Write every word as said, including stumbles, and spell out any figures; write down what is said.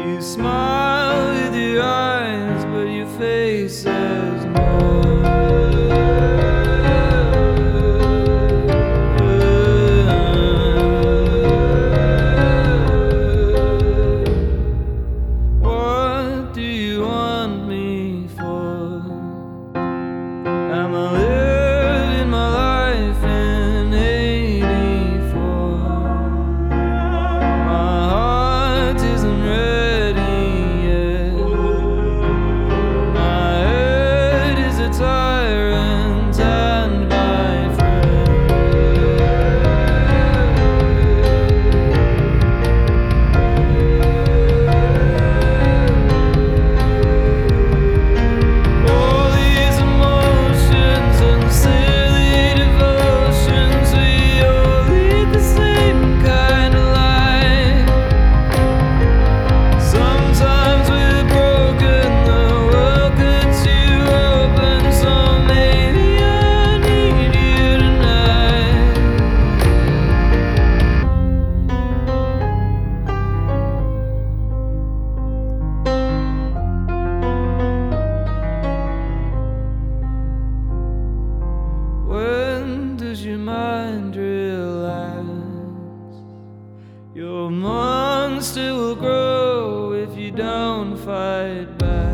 You smile with your eyes, but your face says no. What do you want me for? Am I living my life in eighty-four? My heart isn't ready yet. My head is a tyrant and my friend. All these emotions and silly devotions, we all lead the same kind of life. Sometimes we're broken, the world cuts you open, so maybe I need you tonight. When does your mind relax? Your monster will grow if you don't fight back.